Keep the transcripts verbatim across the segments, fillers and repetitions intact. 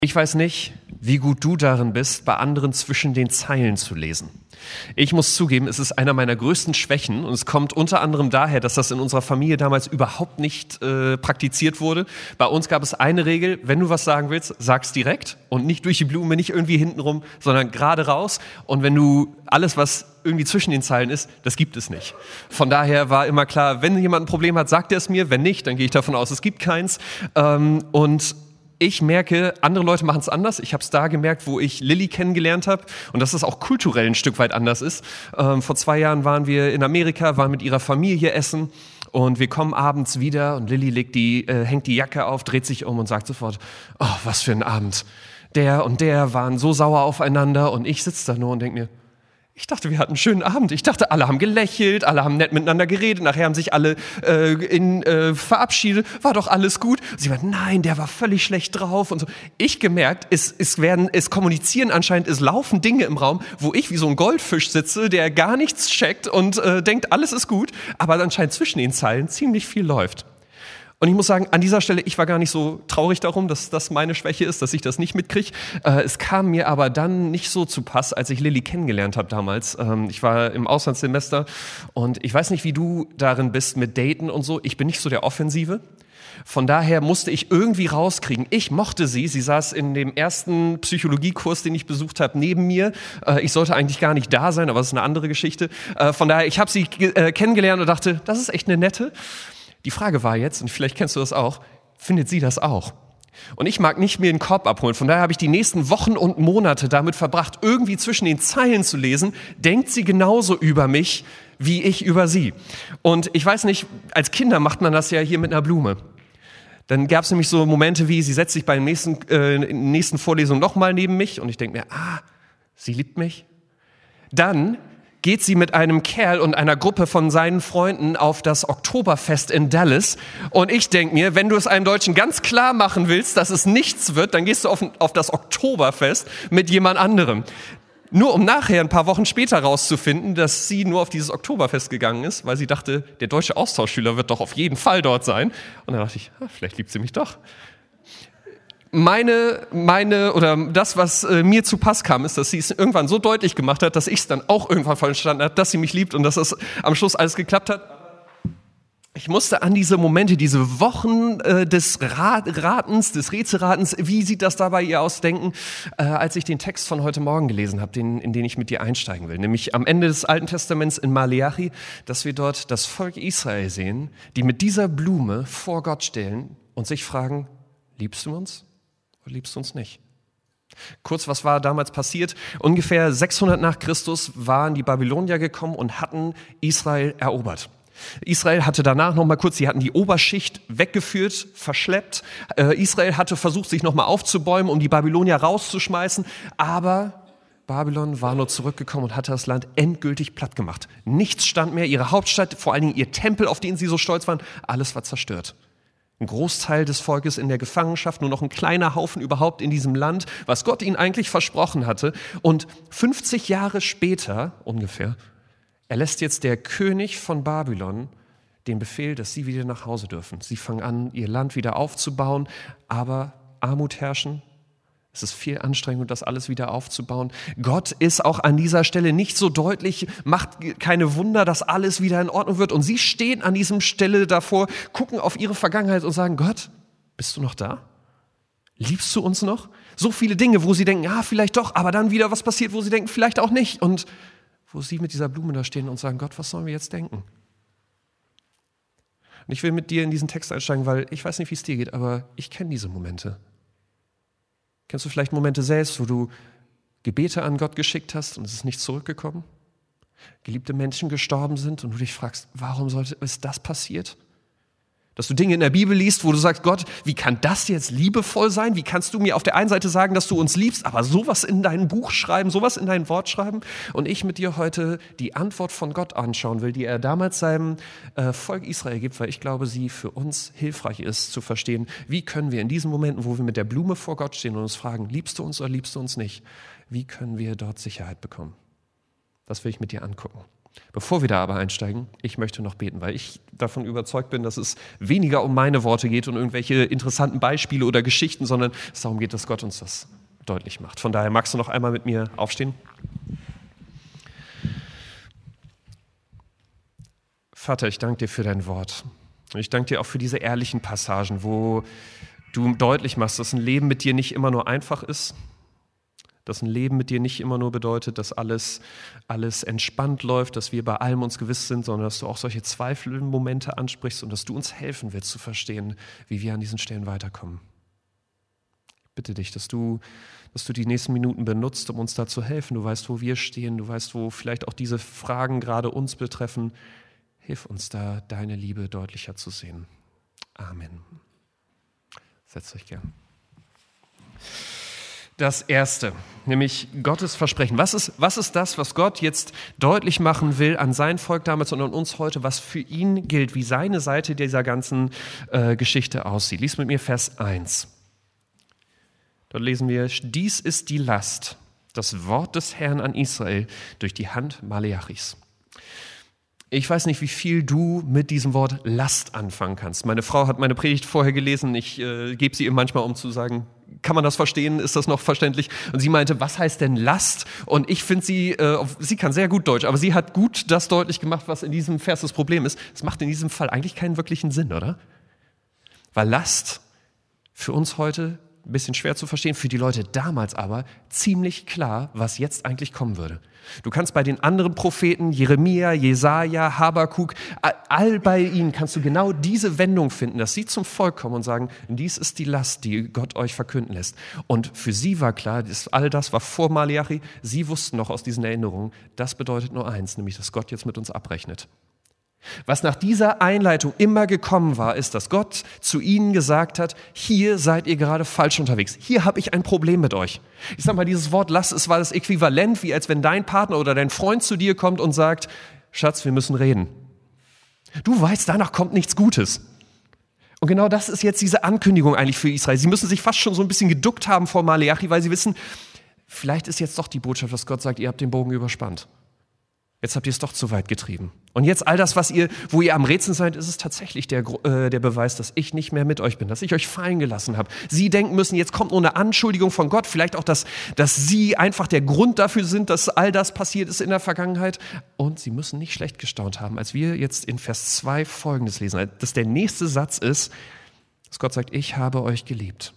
Ich weiß nicht, wie gut du darin bist, bei anderen zwischen den Zeilen zu lesen. Ich muss zugeben, es ist einer meiner größten Schwächen und es kommt unter anderem daher, dass das in unserer Familie damals überhaupt nicht äh, praktiziert wurde. Bei uns gab es eine Regel: Wenn du was sagen willst, sag's direkt und nicht durch die Blume, nicht irgendwie hintenrum, sondern gerade raus. Und wenn du alles, was irgendwie zwischen den Zeilen ist, das gibt es nicht. Von daher war immer klar, wenn jemand ein Problem hat, sagt er es mir. Wenn nicht, dann gehe ich davon aus, es gibt keins. Ähm, und Ich merke, andere Leute machen es anders. Ich habe es da gemerkt, wo ich Lilly kennengelernt habe und dass es auch kulturell ein Stück weit anders ist. Ähm, vor zwei Jahren waren wir in Amerika, waren mit ihrer Familie essen und wir kommen abends wieder und Lilly legt die, äh, hängt die Jacke auf, dreht sich um und sagt sofort: Oh, was für ein Abend. Der und der waren so sauer aufeinander und ich sitze da nur und denke mir: Ich dachte, wir hatten einen schönen Abend. Ich dachte, alle haben gelächelt, alle haben nett miteinander geredet. Nachher haben sich alle äh, in, äh, verabschiedet. War doch alles gut. Sie meinte, nein, der war völlig schlecht drauf und so. Ich gemerkt, es, es werden, es kommunizieren anscheinend, es laufen Dinge im Raum, wo ich wie so ein Goldfisch sitze, der gar nichts checkt und äh, denkt, alles ist gut. Aber anscheinend zwischen den Zeilen ziemlich viel läuft. Und ich muss sagen, an dieser Stelle, ich war gar nicht so traurig darum, dass das meine Schwäche ist, dass ich das nicht mitkriege. Äh, es kam mir aber dann nicht so zu Pass, als ich Lilly kennengelernt habe damals. Ähm, ich war im Auslandssemester und ich weiß nicht, wie du darin bist mit Daten und so. Ich bin nicht so der Offensive. Von daher musste ich irgendwie rauskriegen. Ich mochte sie. Sie saß in dem ersten Psychologiekurs, den ich besucht habe, neben mir. Äh, ich sollte eigentlich gar nicht da sein, aber das ist eine andere Geschichte. Äh, von daher, ich habe sie äh, kennengelernt und dachte, das ist echt eine nette. Die Frage war jetzt, und vielleicht kennst du das auch, findet sie das auch? Und ich mag nicht mir den Korb abholen. Von daher habe ich die nächsten Wochen und Monate damit verbracht, irgendwie zwischen den Zeilen zu lesen. Denkt sie genauso über mich, wie ich über sie? Und ich weiß nicht, als Kinder macht man das ja hier mit einer Blume. Dann gab es nämlich so Momente wie, sie setzt sich bei der nächsten, äh, nächsten Vorlesung nochmal neben mich und ich denke mir, ah, sie liebt mich. Dann geht sie mit einem Kerl und einer Gruppe von seinen Freunden auf das Oktoberfest in Dallas. Und ich denke mir, wenn du es einem Deutschen ganz klar machen willst, dass es nichts wird, dann gehst du auf, auf das Oktoberfest mit jemand anderem. Nur um nachher ein paar Wochen später rauszufinden, dass sie nur auf dieses Oktoberfest gegangen ist, weil sie dachte, der deutsche Austauschschüler wird doch auf jeden Fall dort sein. Und dann dachte ich, ah, vielleicht liebt sie mich doch. Meine, meine, oder das, was äh, mir zu Pass kam, ist, dass sie es irgendwann so deutlich gemacht hat, dass ich es dann auch irgendwann verstanden habe, dass sie mich liebt und dass es am Schluss alles geklappt hat. Ich musste an diese Momente, diese Wochen äh, des Rat, Ratens, des Rätselratens, wie sieht das da bei ihr aus, denken, äh, als ich den Text von heute Morgen gelesen habe, den, in den ich mit dir einsteigen will. Nämlich am Ende des Alten Testaments in Maleachi, dass wir dort das Volk Israel sehen, die mit dieser Blume vor Gott stehen und sich fragen, liebst du uns? Oder liebst du uns nicht? Kurz, was war damals passiert? Ungefähr sechshundert nach Christus waren die Babylonier gekommen und hatten Israel erobert. Israel hatte danach noch mal kurz, sie hatten die Oberschicht weggeführt, verschleppt. Äh, Israel hatte versucht, sich noch mal aufzubäumen, um die Babylonier rauszuschmeißen. Aber Babylon war nur zurückgekommen und hatte das Land endgültig platt gemacht. Nichts stand mehr, ihre Hauptstadt, vor allen Dingen ihr Tempel, auf den sie so stolz waren, alles war zerstört. Ein Großteil des Volkes in der Gefangenschaft, nur noch ein kleiner Haufen überhaupt in diesem Land, was Gott ihnen eigentlich versprochen hatte. Und fünfzig Jahre später ungefähr erlässt jetzt der König von Babylon den Befehl, dass sie wieder nach Hause dürfen. Sie fangen an, ihr Land wieder aufzubauen, aber Armut herrschen. Es ist viel Anstrengung, das alles wieder aufzubauen. Gott ist auch an dieser Stelle nicht so deutlich, macht keine Wunder, dass alles wieder in Ordnung wird. Und sie stehen an diesem Stelle davor, gucken auf ihre Vergangenheit und sagen, Gott, bist du noch da? Liebst du uns noch? So viele Dinge, wo sie denken, ja, vielleicht doch, aber dann wieder was passiert, wo sie denken, vielleicht auch nicht. Und wo sie mit dieser Blume da stehen und sagen, Gott, was sollen wir jetzt denken? Und ich will mit dir in diesen Text einsteigen, weil ich weiß nicht, wie es dir geht, aber ich kenne diese Momente. Kennst du vielleicht Momente selbst, wo du Gebete an Gott geschickt hast und es ist nicht zurückgekommen? Geliebte Menschen gestorben sind und du dich fragst, warum sollte ist das passiert? Dass du Dinge in der Bibel liest, wo du sagst, Gott, wie kann das jetzt liebevoll sein? Wie kannst du mir auf der einen Seite sagen, dass du uns liebst, aber sowas in dein Buch schreiben, sowas in dein Wort schreiben? Und ich mit dir heute die Antwort von Gott anschauen will, die er damals seinem äh, Volk Israel gibt, weil ich glaube, sie für uns hilfreich ist, zu verstehen, wie können wir in diesen Momenten, wo wir mit der Blume vor Gott stehen und uns fragen, liebst du uns oder liebst du uns nicht, wie können wir dort Sicherheit bekommen? Das will ich mit dir angucken. Bevor wir da aber einsteigen, ich möchte noch beten, weil ich davon überzeugt bin, dass es weniger um meine Worte geht und irgendwelche interessanten Beispiele oder Geschichten, sondern es darum geht, dass Gott uns das deutlich macht. Von daher magst du noch einmal mit mir aufstehen? Vater, ich danke dir für dein Wort. Und ich danke dir auch für diese ehrlichen Passagen, wo du deutlich machst, dass ein Leben mit dir nicht immer nur einfach ist, dass ein Leben mit dir nicht immer nur bedeutet, dass alles, alles entspannt läuft, dass wir bei allem uns gewiss sind, sondern dass du auch solche Zweifelmomente ansprichst und dass du uns helfen willst zu verstehen, wie wir an diesen Stellen weiterkommen. Ich bitte dich, dass du, dass du die nächsten Minuten benutzt, um uns da zu helfen. Du weißt, wo wir stehen, du weißt, wo vielleicht auch diese Fragen gerade uns betreffen. Hilf uns da, deine Liebe deutlicher zu sehen. Amen. Setzt euch gern. Das Erste, nämlich Gottes Versprechen. Was ist, was ist das, was Gott jetzt deutlich machen will an sein Volk damals und an uns heute, was für ihn gilt, wie seine Seite dieser ganzen äh, Geschichte aussieht? Lies mit mir Vers eins. Dort lesen wir, dies ist die Last, das Wort des Herrn an Israel durch die Hand Maleachis. Ich weiß nicht, wie viel du mit diesem Wort Last anfangen kannst. Meine Frau hat meine Predigt vorher gelesen. Ich äh, gebe sie ihr manchmal, um zu sagen, kann man das verstehen? Ist das noch verständlich? Und sie meinte, was heißt denn Last? Und ich finde, sie, äh, sie kann sehr gut Deutsch, aber sie hat gut das deutlich gemacht, was in diesem Vers das Problem ist. Es macht in diesem Fall eigentlich keinen wirklichen Sinn, oder? Weil Last für uns heute ein bisschen schwer zu verstehen, für die Leute damals aber ziemlich klar, was jetzt eigentlich kommen würde. Du kannst bei den anderen Propheten, Jeremia, Jesaja, Habakuk, all bei ihnen kannst du genau diese Wendung finden, dass sie zum Volk kommen und sagen, dies ist die Last, die Gott euch verkünden lässt. Und für sie war klar, all das war vor Maleachi, sie wussten noch aus diesen Erinnerungen, das bedeutet nur eins, nämlich, dass Gott jetzt mit uns abrechnet. Was nach dieser Einleitung immer gekommen war, ist, dass Gott zu ihnen gesagt hat, hier seid ihr gerade falsch unterwegs. Hier habe ich ein Problem mit euch. Ich sag mal, dieses Wort Last, es war das Äquivalent, wie als wenn dein Partner oder dein Freund zu dir kommt und sagt, Schatz, wir müssen reden. Du weißt, danach kommt nichts Gutes. Und genau das ist jetzt diese Ankündigung eigentlich für Israel. Sie müssen sich fast schon so ein bisschen geduckt haben vor Maleachi, weil sie wissen, vielleicht ist jetzt doch die Botschaft, dass Gott sagt, ihr habt den Bogen überspannt. Jetzt habt ihr es doch zu weit getrieben. Und jetzt all das, was ihr, wo ihr am Rätseln seid, ist es tatsächlich der, äh, der Beweis, dass ich nicht mehr mit euch bin, dass ich euch fallen gelassen habe. Sie denken müssen, jetzt kommt nur eine Anschuldigung von Gott, vielleicht auch, dass, dass sie einfach der Grund dafür sind, dass all das passiert ist in der Vergangenheit. Und sie müssen nicht schlecht gestaunt haben, als wir jetzt in Vers zwei Folgendes lesen, dass der nächste Satz ist, dass Gott sagt, ich habe euch geliebt.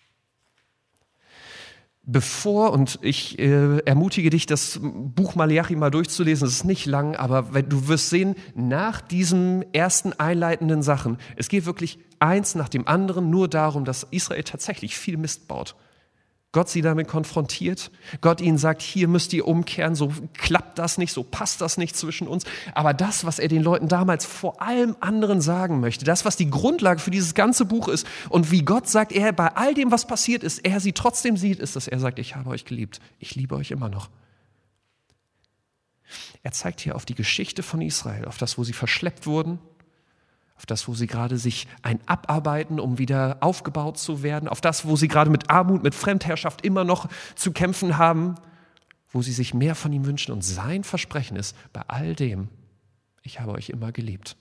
Bevor, und ich äh, ermutige dich, das Buch Maleachi mal durchzulesen, es ist nicht lang, aber du wirst sehen, nach diesen ersten einleitenden Sachen, es geht wirklich eins nach dem anderen nur darum, dass Israel tatsächlich viel Mist baut. Gott sie damit konfrontiert, Gott ihnen sagt, hier müsst ihr umkehren, so klappt das nicht, so passt das nicht zwischen uns. Aber das, was er den Leuten damals vor allem anderen sagen möchte, das, was die Grundlage für dieses ganze Buch ist und wie Gott sagt, er bei all dem, was passiert ist, er sie trotzdem sieht, ist, dass er sagt, ich habe euch geliebt, ich liebe euch immer noch. Er zeigt hier auf die Geschichte von Israel, auf das, wo sie verschleppt wurden, auf das, wo sie gerade sich ein abarbeiten, um wieder aufgebaut zu werden, auf das, wo sie gerade mit Armut, mit Fremdherrschaft immer noch zu kämpfen haben, wo sie sich mehr von ihm wünschen. Und sein Versprechen ist, bei all dem, ich habe euch immer geliebt.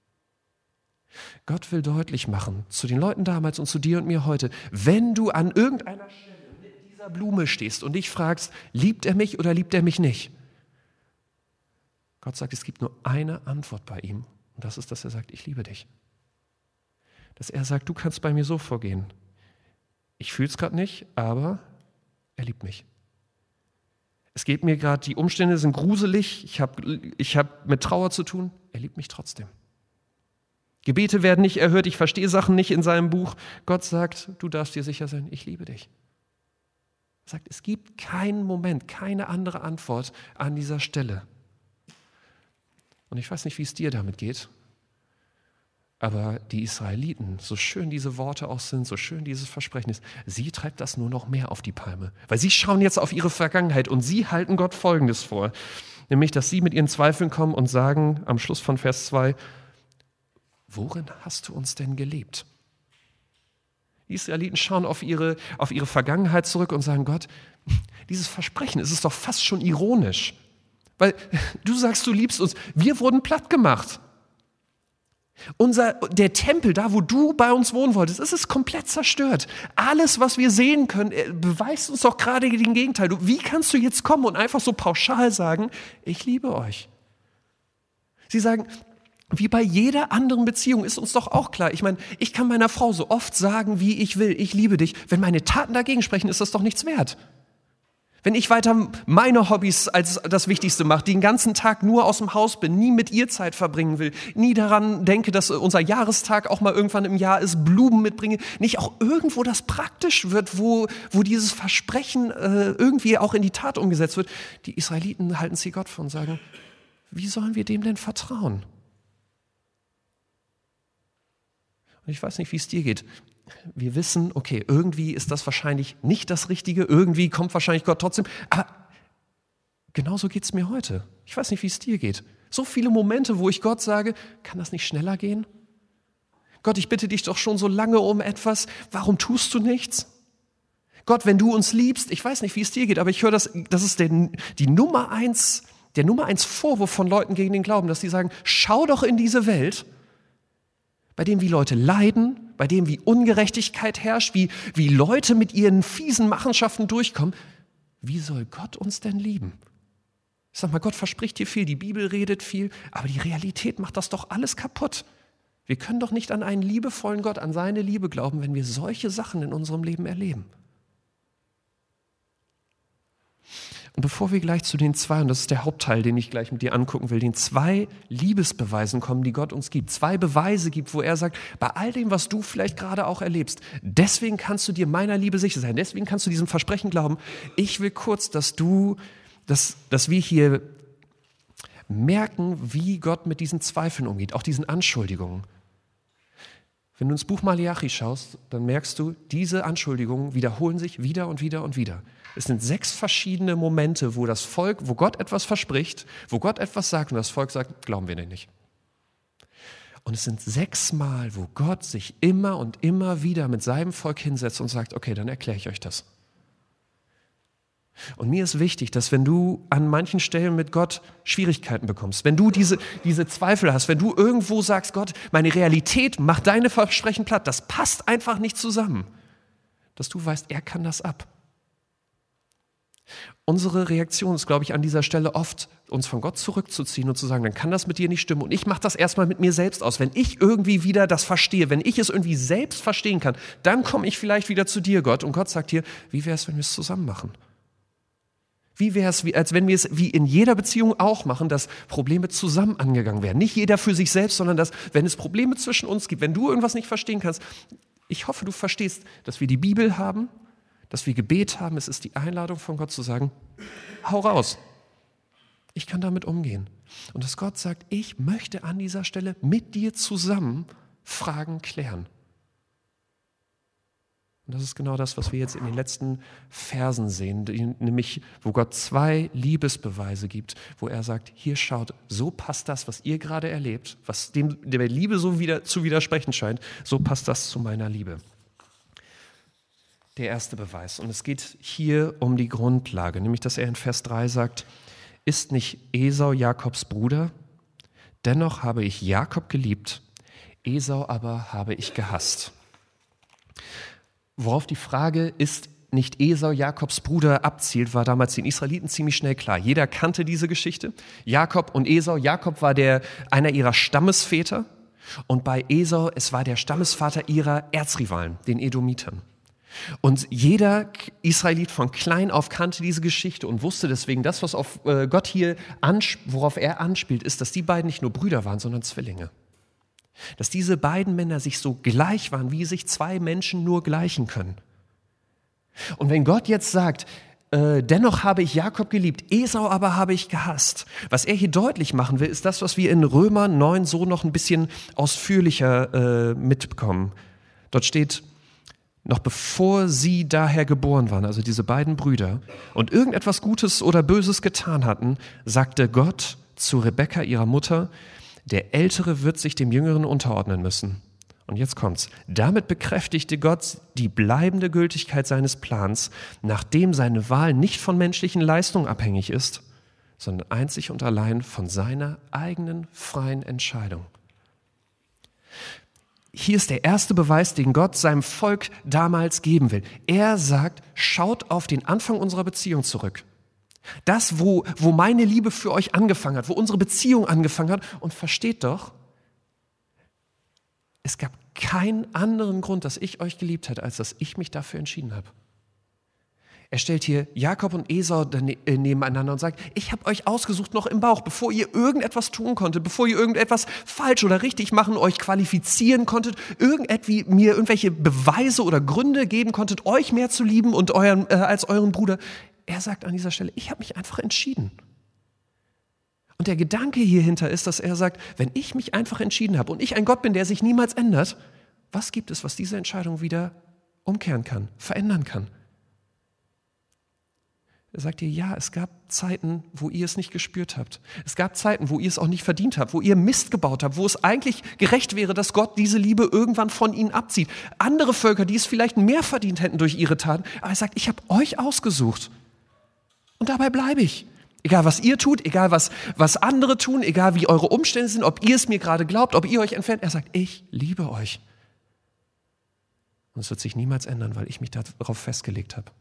Gott will deutlich machen, zu den Leuten damals und zu dir und mir heute, wenn du an irgendeiner Stelle mit dieser Blume stehst und dich fragst, liebt er mich oder liebt er mich nicht? Gott sagt, es gibt nur eine Antwort bei ihm. Und das ist, dass er sagt, ich liebe dich. Dass er sagt, du kannst bei mir so vorgehen. Ich fühle es gerade nicht, aber er liebt mich. Es geht mir gerade, die Umstände sind gruselig, ich habe ich hab mit Trauer zu tun, er liebt mich trotzdem. Gebete werden nicht erhört, ich verstehe Sachen nicht in seinem Buch. Gott sagt, du darfst dir sicher sein, ich liebe dich. Er sagt, es gibt keinen Moment, keine andere Antwort an dieser Stelle. Und ich weiß nicht, wie es dir damit geht, aber die Israeliten, so schön diese Worte auch sind, so schön dieses Versprechen ist, sie treibt das nur noch mehr auf die Palme. Weil sie schauen jetzt auf ihre Vergangenheit und sie halten Gott Folgendes vor, nämlich, dass sie mit ihren Zweifeln kommen und sagen, am Schluss von Vers zwei, worin hast du uns denn geliebt? Die Israeliten schauen auf ihre, auf ihre Vergangenheit zurück und sagen, Gott, dieses Versprechen, es ist doch fast schon ironisch. Weil du sagst, du liebst uns. Wir wurden platt gemacht. Unser, der Tempel, da wo du bei uns wohnen wolltest, es ist komplett zerstört. Alles, was wir sehen können, beweist uns doch gerade den Gegenteil. Du, wie kannst du jetzt kommen und einfach so pauschal sagen, ich liebe euch? Sie sagen, wie bei jeder anderen Beziehung ist uns doch auch klar. Ich meine, ich kann meiner Frau so oft sagen, wie ich will, ich liebe dich. Wenn meine Taten dagegen sprechen, ist das doch nichts wert. Wenn ich weiter meine Hobbys als das Wichtigste mache, den ganzen Tag nur aus dem Haus bin, nie mit ihr Zeit verbringen will, nie daran denke, dass unser Jahrestag auch mal irgendwann im Jahr ist, Blumen mitbringe, nicht auch irgendwo das praktisch wird, wo, wo dieses Versprechen äh, irgendwie auch in die Tat umgesetzt wird. Die Israeliten halten sie Gott vor und sagen, wie sollen wir dem denn vertrauen? Und ich weiß nicht, wie es dir geht. Wir wissen, okay, irgendwie ist das wahrscheinlich nicht das Richtige, irgendwie kommt wahrscheinlich Gott trotzdem, aber genauso geht es mir heute. Ich weiß nicht, wie es dir geht. So viele Momente, wo ich Gott sage, kann das nicht schneller gehen? Gott, ich bitte dich doch schon so lange um etwas, warum tust du nichts? Gott, wenn du uns liebst, ich weiß nicht, wie es dir geht, aber ich höre, das, das ist der, die Nummer eins, der Nummer eins Vorwurf von Leuten gegen den Glauben, dass sie sagen, schau doch in diese Welt, bei dem wie Leute leiden, bei dem wie Ungerechtigkeit herrscht, wie, wie Leute mit ihren fiesen Machenschaften durchkommen. Wie soll Gott uns denn lieben? Ich sag mal, Gott verspricht hier viel, die Bibel redet viel, aber die Realität macht das doch alles kaputt. Wir können doch nicht an einen liebevollen Gott, an seine Liebe glauben, wenn wir solche Sachen in unserem Leben erleben. Und bevor wir gleich zu den zwei, und das ist der Hauptteil, den ich gleich mit dir angucken will, den zwei Liebesbeweisen kommen, die Gott uns gibt, zwei Beweise gibt, wo er sagt, bei all dem, was du vielleicht gerade auch erlebst, deswegen kannst du dir meiner Liebe sicher sein, deswegen kannst du diesem Versprechen glauben. Ich will kurz, dass du, dass, dass wir hier merken, wie Gott mit diesen Zweifeln umgeht, auch diesen Anschuldigungen. Wenn du ins Buch Maleachi schaust, dann merkst du, diese Anschuldigungen wiederholen sich wieder und wieder und wieder. Es sind sechs verschiedene Momente, wo das Volk, wo Gott etwas verspricht, wo Gott etwas sagt und das Volk sagt, glauben wir nicht. Und es sind sechs Mal, wo Gott sich immer und immer wieder mit seinem Volk hinsetzt und sagt, okay, dann erkläre ich euch das. Und mir ist wichtig, dass wenn du an manchen Stellen mit Gott Schwierigkeiten bekommst, wenn du diese, diese Zweifel hast, wenn du irgendwo sagst, Gott, meine Realität macht deine Versprechen platt, das passt einfach nicht zusammen, dass du weißt, er kann das ab. Unsere Reaktion ist, glaube ich, an dieser Stelle oft, uns von Gott zurückzuziehen und zu sagen, dann kann das mit dir nicht stimmen. Und ich mache das erstmal mit mir selbst aus. Wenn ich irgendwie wieder das verstehe, wenn ich es irgendwie selbst verstehen kann, dann komme ich vielleicht wieder zu dir, Gott. Und Gott sagt dir, wie wäre es, wenn wir es zusammen machen? Wie wäre es, als wenn wir es wie in jeder Beziehung auch machen, dass Probleme zusammen angegangen werden. Nicht jeder für sich selbst, sondern dass, wenn es Probleme zwischen uns gibt, wenn du irgendwas nicht verstehen kannst, ich hoffe, du verstehst, dass wir die Bibel haben, dass wir Gebet haben. Es ist die Einladung von Gott zu sagen, hau raus. Ich kann damit umgehen. Und dass Gott sagt, ich möchte an dieser Stelle mit dir zusammen Fragen klären. Und das ist genau das, was wir jetzt in den letzten Versen sehen, nämlich wo Gott zwei Liebesbeweise gibt, wo er sagt, hier schaut, so passt das, was ihr gerade erlebt, was dem der Liebe so wieder zu widersprechen scheint, so passt das zu meiner Liebe. Der erste Beweis. Und es geht hier um die Grundlage, nämlich dass er in Vers drei sagt, ist nicht Esau Jakobs Bruder? Dennoch habe ich Jakob geliebt, Esau aber habe ich gehasst. Worauf die Frage, ist nicht Esau Jakobs Bruder, abzielt, war damals den Israeliten ziemlich schnell klar. Jeder kannte diese Geschichte. Jakob und Esau. Jakob war der, einer ihrer Stammesväter. Und bei Esau, es war der Stammesvater ihrer Erzrivalen, den Edomitern. Und jeder Israelit von klein auf kannte diese Geschichte und wusste deswegen, das, was auf Gott hier, worauf er anspielt, ist, dass die beiden nicht nur Brüder waren, sondern Zwillinge. Dass diese beiden Männer sich so gleich waren, wie sich zwei Menschen nur gleichen können. Und wenn Gott jetzt sagt, äh, dennoch habe ich Jakob geliebt, Esau aber habe ich gehasst, was er hier deutlich machen will, ist das, was wir in Römer neun so noch ein bisschen ausführlicher äh, mitbekommen. Dort steht, noch bevor sie daher geboren waren, also diese beiden Brüder, und irgendetwas Gutes oder Böses getan hatten, sagte Gott zu Rebekka, ihrer Mutter, der Ältere wird sich dem Jüngeren unterordnen müssen. Und jetzt kommt's. Damit bekräftigte Gott die bleibende Gültigkeit seines Plans, nachdem seine Wahl nicht von menschlichen Leistungen abhängig ist, sondern einzig und allein von seiner eigenen freien Entscheidung. Hier ist der erste Beweis, den Gott seinem Volk damals geben will. Er sagt, schaut auf den Anfang unserer Beziehung zurück. Das, wo, wo meine Liebe für euch angefangen hat, wo unsere Beziehung angefangen hat. Und versteht doch, es gab keinen anderen Grund, dass ich euch geliebt hätte, als dass ich mich dafür entschieden habe. Er stellt hier Jakob und Esau nebeneinander und sagt, ich habe euch ausgesucht noch im Bauch, bevor ihr irgendetwas tun konntet, bevor ihr irgendetwas falsch oder richtig machen, euch qualifizieren konntet, irgendwie mir irgendwelche Beweise oder Gründe geben konntet, euch mehr zu lieben und euren, äh, als euren Bruder. Er sagt an dieser Stelle, ich habe mich einfach entschieden. Und der Gedanke hierhinter ist, dass er sagt, wenn ich mich einfach entschieden habe und ich ein Gott bin, der sich niemals ändert, was gibt es, was diese Entscheidung wieder umkehren kann, verändern kann? Er sagt dir, ja, es gab Zeiten, wo ihr es nicht gespürt habt. Es gab Zeiten, wo ihr es auch nicht verdient habt, wo ihr Mist gebaut habt, wo es eigentlich gerecht wäre, dass Gott diese Liebe irgendwann von ihnen abzieht. Andere Völker, die es vielleicht mehr verdient hätten durch ihre Taten, aber er sagt, ich habe euch ausgesucht. Und dabei bleibe ich. Egal, was ihr tut, egal, was, was andere tun, egal, wie eure Umstände sind, ob ihr es mir gerade glaubt, ob ihr euch entfernt. Er sagt, ich liebe euch. Und es wird sich niemals ändern, weil ich mich darauf festgelegt habe.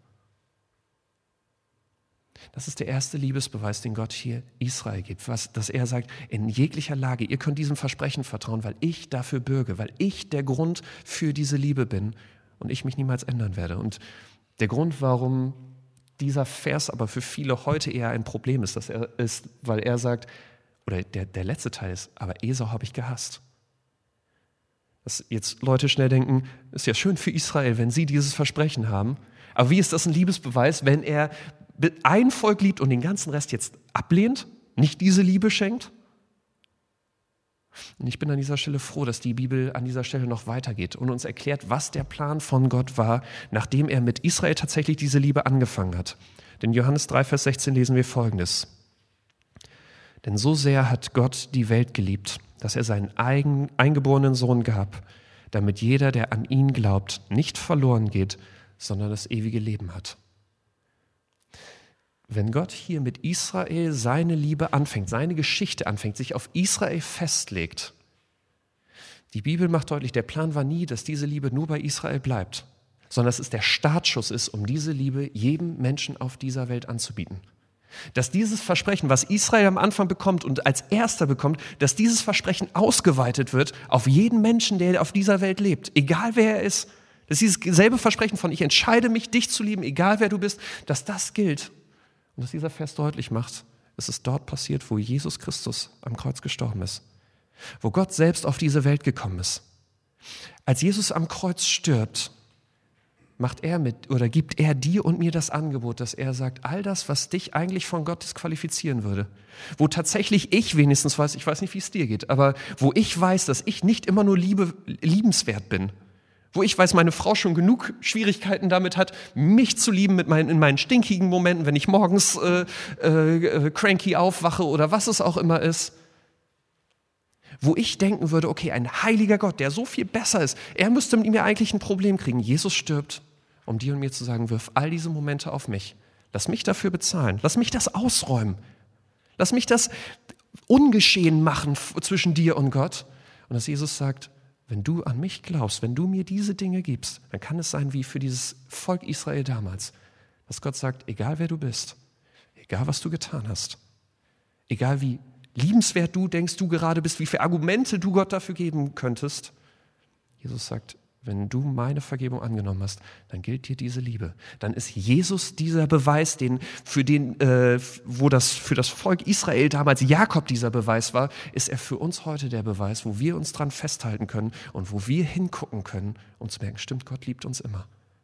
Das ist der erste Liebesbeweis, den Gott hier Israel gibt, was, dass er sagt, in jeglicher Lage, ihr könnt diesem Versprechen vertrauen, weil ich dafür bürge, weil ich der Grund für diese Liebe bin und ich mich niemals ändern werde. Und der Grund, warum dieser Vers aber für viele heute eher ein Problem ist, dass er ist, weil er sagt, oder der, der letzte Teil ist, aber Esau habe ich gehasst. Dass jetzt Leute schnell denken, ist ja schön für Israel, wenn sie dieses Versprechen haben, aber wie ist das ein Liebesbeweis, wenn er ein Volk liebt und den ganzen Rest jetzt ablehnt, nicht diese Liebe schenkt? Und ich bin an dieser Stelle froh, dass die Bibel an dieser Stelle noch weitergeht und uns erklärt, was der Plan von Gott war, nachdem er mit Israel tatsächlich diese Liebe angefangen hat. Denn Johannes drei, Vers sechzehn lesen wir Folgendes. Denn so sehr hat Gott die Welt geliebt, dass er seinen eigen, eingeborenen Sohn gab, damit jeder, der an ihn glaubt, nicht verloren geht, sondern das ewige Leben hat. Wenn Gott hier mit Israel seine Liebe anfängt, seine Geschichte anfängt, sich auf Israel festlegt, die Bibel macht deutlich, der Plan war nie, dass diese Liebe nur bei Israel bleibt, sondern dass es der Startschuss ist, um diese Liebe jedem Menschen auf dieser Welt anzubieten. Dass dieses Versprechen, was Israel am Anfang bekommt und als erster bekommt, dass dieses Versprechen ausgeweitet wird auf jeden Menschen, der auf dieser Welt lebt, egal wer er ist. Dass dieses selbe Versprechen von ich entscheide mich, dich zu lieben, egal wer du bist, dass das gilt. Und dass dieser Vers deutlich macht, es ist dort passiert, wo Jesus Christus am Kreuz gestorben ist. Wo Gott selbst auf diese Welt gekommen ist. Als Jesus am Kreuz stirbt, macht er mit oder gibt er dir und mir das Angebot, dass er sagt, all das, was dich eigentlich von Gott disqualifizieren würde, wo tatsächlich ich wenigstens weiß, ich weiß nicht, wie es dir geht, aber wo ich weiß, dass ich nicht immer nur liebe, liebenswert bin, wo ich weiß, meine Frau schon genug Schwierigkeiten damit hat, mich zu lieben mit meinen, in meinen stinkigen Momenten, wenn ich morgens äh, äh, cranky aufwache oder was es auch immer ist. Wo ich denken würde, okay, ein heiliger Gott, der so viel besser ist, er müsste mit mir eigentlich ein Problem kriegen. Jesus stirbt, um dir und mir zu sagen, wirf all diese Momente auf mich. Lass mich dafür bezahlen. Lass mich das ausräumen. Lass mich das ungeschehen machen zwischen dir und Gott. Und dass Jesus sagt, wenn du an mich glaubst, wenn du mir diese Dinge gibst, dann kann es sein wie für dieses Volk Israel damals, dass Gott sagt, egal wer du bist, egal was du getan hast, egal wie liebenswert du denkst, du gerade bist, wie viele Argumente du Gott dafür geben könntest, Jesus sagt, wenn du meine Vergebung angenommen hast, dann gilt dir diese Liebe. Dann ist Jesus dieser Beweis, den, für den, äh, wo das für das Volk Israel damals Jakob dieser Beweis war, ist er für uns heute der Beweis, wo wir uns dran festhalten können und wo wir hingucken können und zu merken, stimmt, Gott liebt uns immer.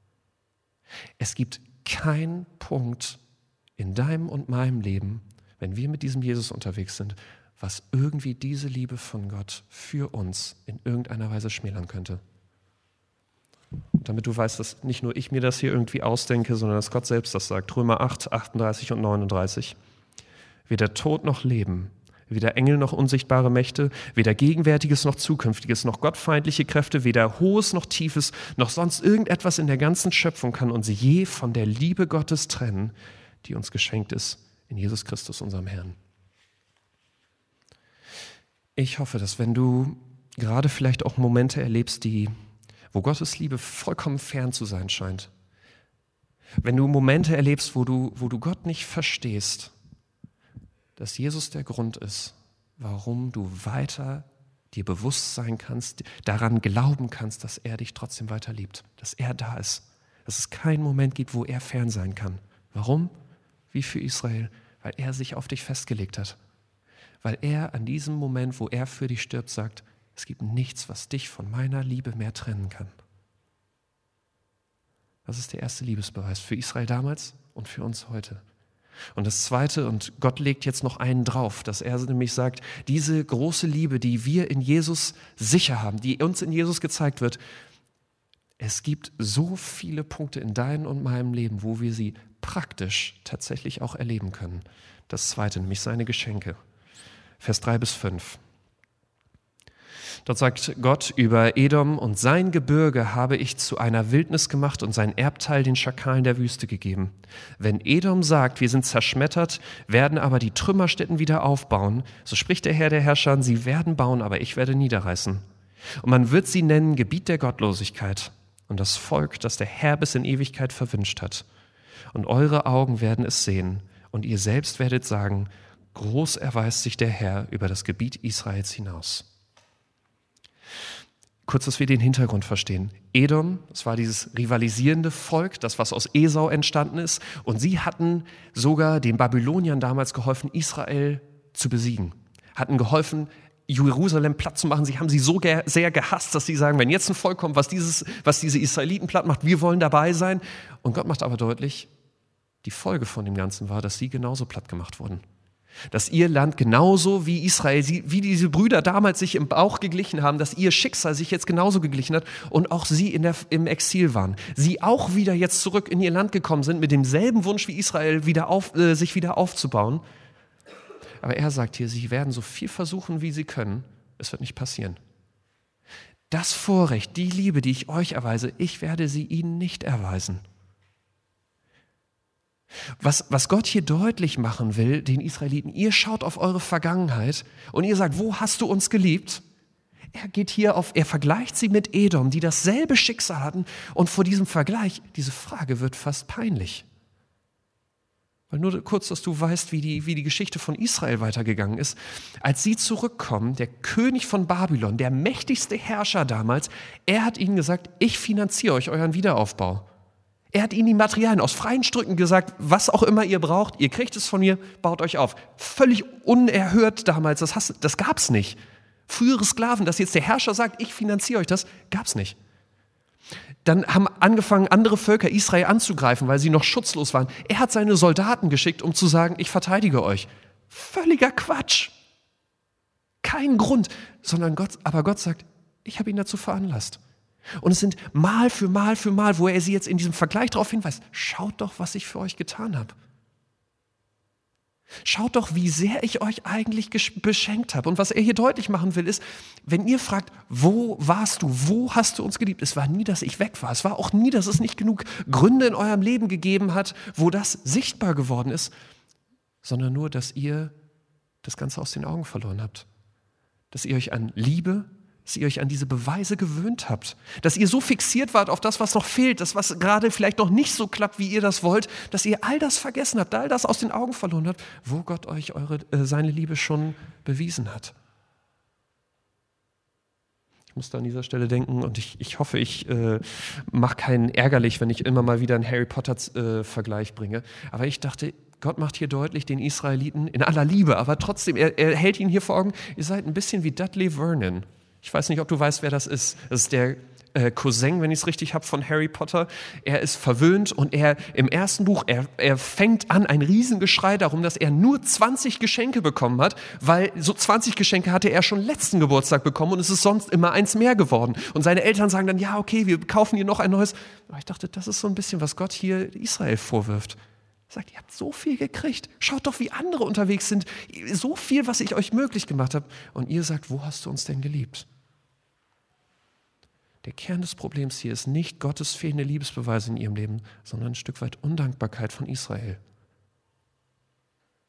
Es gibt keinen Punkt in deinem und meinem Leben, wenn wir mit diesem Jesus unterwegs sind, was irgendwie diese Liebe von Gott für uns in irgendeiner Weise schmälern könnte. Und damit du weißt, dass nicht nur ich mir das hier irgendwie ausdenke, sondern dass Gott selbst das sagt. Römer acht, achtunddreißig und neununddreißig. Weder Tod noch Leben, weder Engel noch unsichtbare Mächte, weder Gegenwärtiges noch Zukünftiges, noch gottfeindliche Kräfte, weder Hohes noch Tiefes, noch sonst irgendetwas in der ganzen Schöpfung kann uns je von der Liebe Gottes trennen, die uns geschenkt ist in Jesus Christus, unserem Herrn. Ich hoffe, dass wenn du gerade vielleicht auch Momente erlebst, die, wo Gottes Liebe vollkommen fern zu sein scheint, wenn du Momente erlebst, wo du, wo du Gott nicht verstehst, dass Jesus der Grund ist, warum du weiter dir bewusst sein kannst, daran glauben kannst, dass er dich trotzdem weiter liebt, dass er da ist, dass es keinen Moment gibt, wo er fern sein kann. Warum? Wie für Israel, weil er sich auf dich festgelegt hat. Weil er an diesem Moment, wo er für dich stirbt, sagt, es gibt nichts, was dich von meiner Liebe mehr trennen kann. Das ist der erste Liebesbeweis für Israel damals und für uns heute. Und das Zweite, und Gott legt jetzt noch einen drauf, dass er nämlich sagt, diese große Liebe, die wir in Jesus sicher haben, die uns in Jesus gezeigt wird, es gibt so viele Punkte in deinem und meinem Leben, wo wir sie praktisch tatsächlich auch erleben können. Das Zweite, nämlich seine Geschenke. Vers drei bis fünf. Dort sagt Gott über Edom: Und sein Gebirge habe ich zu einer Wildnis gemacht und sein Erbteil den Schakalen der Wüste gegeben. Wenn Edom sagt, wir sind zerschmettert, werden aber die Trümmerstätten wieder aufbauen, so spricht der Herr der Herrscher, sie werden bauen, aber ich werde niederreißen. Und man wird sie nennen Gebiet der Gottlosigkeit und das Volk, das der Herr bis in Ewigkeit verwünscht hat. Und eure Augen werden es sehen und ihr selbst werdet sagen, groß erweist sich der Herr über das Gebiet Israels hinaus. Kurz, dass wir den Hintergrund verstehen. Edom, das war dieses rivalisierende Volk, das, was aus Esau entstanden ist. Und sie hatten sogar den Babyloniern damals geholfen, Israel zu besiegen. Hatten geholfen, Jerusalem platt zu machen. Sie haben sie so ge- sehr gehasst, dass sie sagen, wenn jetzt ein Volk kommt, was, dieses, was diese Israeliten platt macht, wir wollen dabei sein. Und Gott macht aber deutlich, die Folge von dem Ganzen war, dass sie genauso platt gemacht wurden. Dass ihr Land genauso wie Israel, wie diese Brüder damals sich im Bauch geglichen haben, dass ihr Schicksal sich jetzt genauso geglichen hat und auch sie in der, im Exil waren. Sie auch wieder jetzt zurück in ihr Land gekommen sind mit demselben Wunsch wie Israel, wieder auf, äh, sich wieder aufzubauen. Aber er sagt hier, sie werden so viel versuchen, wie sie können. Es wird nicht passieren. Das Vorrecht, die Liebe, die ich euch erweise, ich werde sie ihnen nicht erweisen. Was, was Gott hier deutlich machen will, den Israeliten, ihr schaut auf eure Vergangenheit und ihr sagt, wo hast du uns geliebt? Er geht hier auf, er vergleicht sie mit Edom, die dasselbe Schicksal hatten, und vor diesem Vergleich, diese Frage wird fast peinlich. Weil nur kurz, dass du weißt, wie die, wie die Geschichte von Israel weitergegangen ist. Als sie zurückkommen, der König von Babylon, der mächtigste Herrscher damals, er hat ihnen gesagt, ich finanziere euch euren Wiederaufbau. Er hat ihnen die Materialien aus freien Stücken gesagt, was auch immer ihr braucht, ihr kriegt es von mir, baut euch auf. Völlig unerhört damals, das, hast, das gab es nicht. Frühere Sklaven, dass jetzt der Herrscher sagt, ich finanziere euch das, gab es nicht. Dann haben angefangen, andere Völker Israel anzugreifen, weil sie noch schutzlos waren. Er hat seine Soldaten geschickt, um zu sagen, ich verteidige euch. Völliger Quatsch. Kein Grund, sondern Gott, aber Gott sagt, ich habe ihn dazu veranlasst. Und es sind Mal für Mal für Mal, wo er sie jetzt in diesem Vergleich darauf hinweist, schaut doch, was ich für euch getan habe. Schaut doch, wie sehr ich euch eigentlich beschenkt habe. Und was er hier deutlich machen will, ist, wenn ihr fragt, wo warst du, wo hast du uns geliebt? Es war nie, dass ich weg war. Es war auch nie, dass es nicht genug Gründe in eurem Leben gegeben hat, wo das sichtbar geworden ist, sondern nur, dass ihr das Ganze aus den Augen verloren habt. Dass ihr euch an Liebe, dass ihr euch an diese Beweise gewöhnt habt, dass ihr so fixiert wart auf das, was noch fehlt, das, was gerade vielleicht noch nicht so klappt, wie ihr das wollt, dass ihr all das vergessen habt, all das aus den Augen verloren habt, wo Gott euch eure, äh, seine Liebe schon bewiesen hat. Ich muss da an dieser Stelle denken und ich, ich hoffe, ich äh, mache keinen ärgerlich, wenn ich immer mal wieder einen Harry Potter-Vergleich äh, bringe, aber ich dachte, Gott macht hier deutlich den Israeliten in aller Liebe, aber trotzdem, er, er hält ihnen hier vor Augen, ihr seid ein bisschen wie Dudley Vernon. Ich weiß nicht, ob du weißt, wer das ist. Das ist der äh, Cousin, wenn ich es richtig habe, von Harry Potter. Er ist verwöhnt und er im ersten Buch, er, er fängt an, ein Riesengeschrei darum, dass er nur zwanzig Geschenke bekommen hat, weil so zwanzig Geschenke hatte er schon letzten Geburtstag bekommen und es ist sonst immer eins mehr geworden. Und seine Eltern sagen dann, ja, okay, wir kaufen ihr noch ein neues. Aber ich dachte, das ist so ein bisschen, was Gott hier Israel vorwirft. Er sagt, ihr habt so viel gekriegt. Schaut doch, wie andere unterwegs sind. So viel, was ich euch möglich gemacht habe. Und ihr sagt, wo hast du uns denn geliebt? Der Kern des Problems hier ist nicht Gottes fehlende Liebesbeweise in ihrem Leben, sondern ein Stück weit Undankbarkeit von Israel.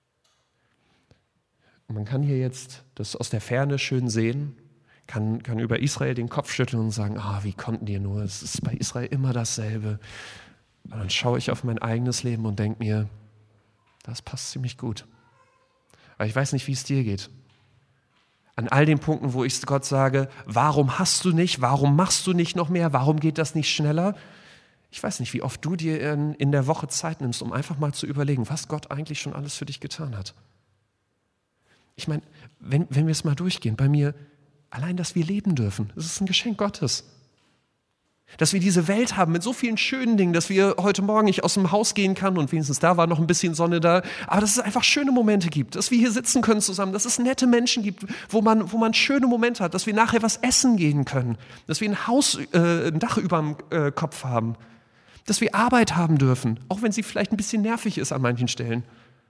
man kann hier jetzt das aus der Ferne schön sehen, kann, kann über Israel den Kopf schütteln und sagen, ah, wie konnten die nur, es ist bei Israel immer dasselbe. Und dann schaue ich auf mein eigenes Leben und denke mir, das passt ziemlich gut. Aber ich weiß nicht, wie es dir geht. An all den Punkten, wo ich Gott sage, warum hast du nicht, warum machst du nicht noch mehr, warum geht das nicht schneller? Ich weiß nicht, wie oft du dir in, in der Woche Zeit nimmst, um einfach mal zu überlegen, was Gott eigentlich schon alles für dich getan hat. Ich meine, wenn, wenn wir es mal durchgehen, bei mir, allein, dass wir leben dürfen, das ist ein Geschenk Gottes. Dass wir diese Welt haben mit so vielen schönen Dingen, dass wir heute Morgen nicht aus dem Haus gehen kann und wenigstens da war noch ein bisschen Sonne da, aber dass es einfach schöne Momente gibt, dass wir hier sitzen können zusammen, dass es nette Menschen gibt, wo man, wo man schöne Momente hat, dass wir nachher was essen gehen können, dass wir ein Haus, äh, ein Dach über dem äh, Kopf haben, dass wir Arbeit haben dürfen, auch wenn sie vielleicht ein bisschen nervig ist an manchen Stellen.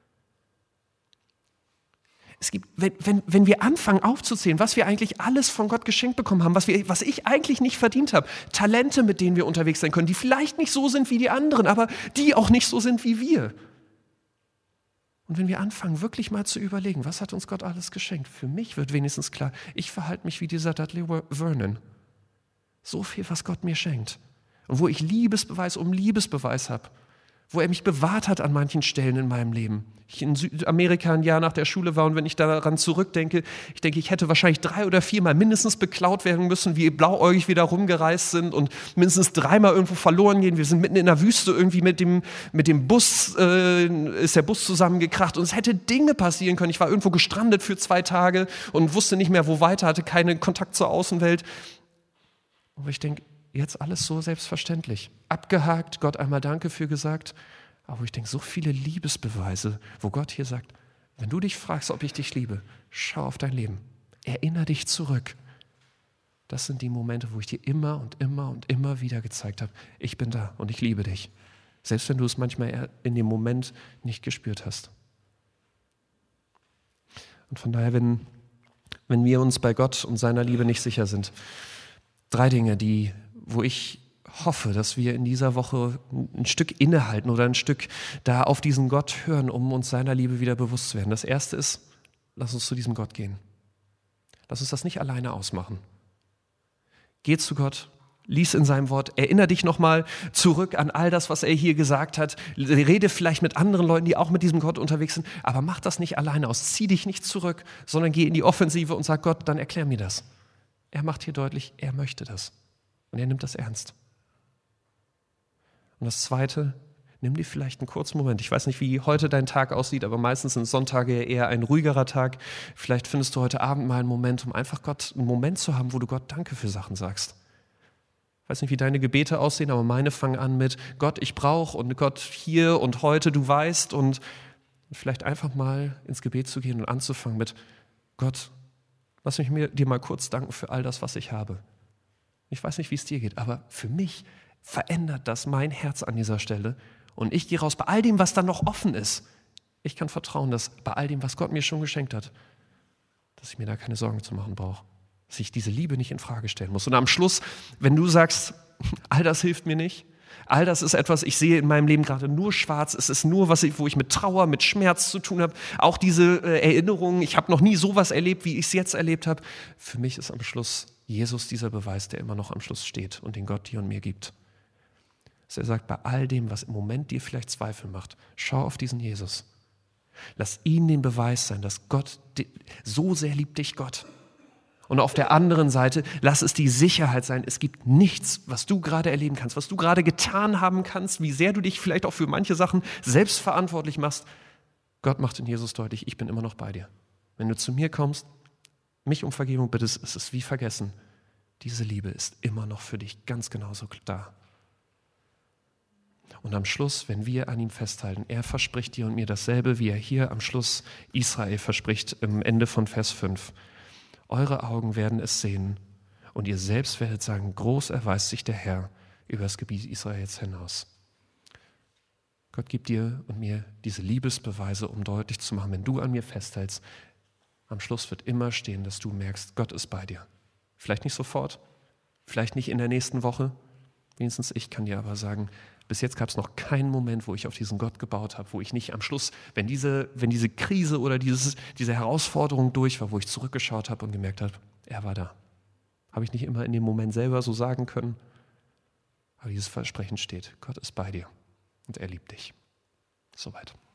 Es gibt, wenn, wenn, wenn wir anfangen aufzuzählen, was wir eigentlich alles von Gott geschenkt bekommen haben, was, wir, was ich eigentlich nicht verdient habe, Talente, mit denen wir unterwegs sein können, die vielleicht nicht so sind wie die anderen, aber die auch nicht so sind wie wir. Und wenn wir anfangen, wirklich mal zu überlegen, was hat uns Gott alles geschenkt, für mich wird wenigstens klar, ich verhalte mich wie dieser Dudley Vernon. So viel, was Gott mir schenkt. Und wo ich Liebesbeweis um Liebesbeweis habe. Wo er mich bewahrt hat an manchen Stellen in meinem Leben. Ich in Südamerika ein Jahr nach der Schule war und wenn ich daran zurückdenke, ich denke, ich hätte wahrscheinlich drei oder viermal mindestens beklaut werden müssen, wie blauäugig wir da rumgereist sind und mindestens dreimal irgendwo verloren gehen. Wir sind mitten in der Wüste irgendwie mit dem, mit dem Bus, äh, ist der Bus zusammengekracht und es hätte Dinge passieren können. Ich war irgendwo gestrandet für zwei Tage und wusste nicht mehr, wo weiter, hatte keinen Kontakt zur Außenwelt. Aber ich denke, jetzt alles so selbstverständlich. Abgehakt, Gott einmal Danke für gesagt. Aber ich denke, so viele Liebesbeweise, wo Gott hier sagt, wenn du dich fragst, ob ich dich liebe, schau auf dein Leben. Erinnere dich zurück. Das sind die Momente, wo ich dir immer und immer und immer wieder gezeigt habe, ich bin da und ich liebe dich. Selbst wenn du es manchmal in dem Moment nicht gespürt hast. Und von daher, wenn, wenn wir uns bei Gott und seiner Liebe nicht sicher sind, drei Dinge, die wo ich hoffe, dass wir in dieser Woche ein Stück innehalten oder ein Stück da auf diesen Gott hören, um uns seiner Liebe wieder bewusst zu werden. Das erste ist, lass uns zu diesem Gott gehen. Lass uns das nicht alleine ausmachen. Geh zu Gott, lies in seinem Wort, erinnere dich nochmal zurück an all das, was er hier gesagt hat. Rede vielleicht mit anderen Leuten, die auch mit diesem Gott unterwegs sind, aber mach das nicht alleine aus. Zieh dich nicht zurück, sondern geh in die Offensive und sag Gott, dann erklär mir das. Er macht hier deutlich, er möchte das. Und er nimmt das ernst. Und das Zweite, nimm dir vielleicht einen kurzen Moment. Ich weiß nicht, wie heute dein Tag aussieht, aber meistens sind Sonntage ja eher ein ruhigerer Tag. Vielleicht findest du heute Abend mal einen Moment, um einfach Gott, einen Moment zu haben, wo du Gott Danke für Sachen sagst. Ich weiß nicht, wie deine Gebete aussehen, aber meine fangen an mit Gott, ich brauche und Gott hier und heute, du weißt. Und vielleicht einfach mal ins Gebet zu gehen und anzufangen mit Gott, lass mich mir, dir mal kurz danken für all das, was ich habe. Ich weiß nicht, wie es dir geht, aber für mich verändert das mein Herz an dieser Stelle. Und ich gehe raus bei all dem, was dann noch offen ist. Ich kann vertrauen, dass bei all dem, was Gott mir schon geschenkt hat, dass ich mir da keine Sorgen zu machen brauche. Dass ich diese Liebe nicht in Frage stellen muss. Und am Schluss, wenn du sagst, all das hilft mir nicht, all das ist etwas, ich sehe in meinem Leben gerade nur schwarz, es ist nur, was ich, wo ich mit Trauer, mit Schmerz zu tun habe, auch diese äh, Erinnerungen, ich habe noch nie sowas erlebt, wie ich es jetzt erlebt habe. Für mich ist am Schluss Jesus dieser Beweis, der immer noch am Schluss steht und den Gott dir und mir gibt. Dass er sagt, bei all dem, was im Moment dir vielleicht Zweifel macht, schau auf diesen Jesus. Lass ihn den Beweis sein, dass Gott, so sehr liebt dich Gott. Und auf der anderen Seite, lass es die Sicherheit sein, es gibt nichts, was du gerade erleben kannst, was du gerade getan haben kannst, wie sehr du dich vielleicht auch für manche Sachen selbst verantwortlich machst. Gott macht in Jesus deutlich, ich bin immer noch bei dir. Wenn du zu mir kommst, mich um Vergebung bittest, ist es wie vergessen. Diese Liebe ist immer noch für dich ganz genauso da. Und am Schluss, wenn wir an ihm festhalten, er verspricht dir und mir dasselbe, wie er hier am Schluss Israel verspricht, im Ende von Vers fünf. Eure Augen werden es sehen und ihr selbst werdet sagen, groß erweist sich der Herr über das Gebiet Israels hinaus. Gott gibt dir und mir diese Liebesbeweise, um deutlich zu machen, wenn du an mir festhältst, am Schluss wird immer stehen, dass du merkst, Gott ist bei dir. Vielleicht nicht sofort, vielleicht nicht in der nächsten Woche, wenigstens ich kann dir aber sagen, Bis jetzt gab es noch keinen Moment, wo ich auf diesen Gott gebaut habe, wo ich nicht am Schluss, wenn diese, wenn diese Krise oder dieses, diese Herausforderung durch war, wo ich zurückgeschaut habe und gemerkt habe, er war da. Habe ich nicht immer in dem Moment selber so sagen können, aber dieses Versprechen steht, Gott ist bei dir und er liebt dich. Soweit.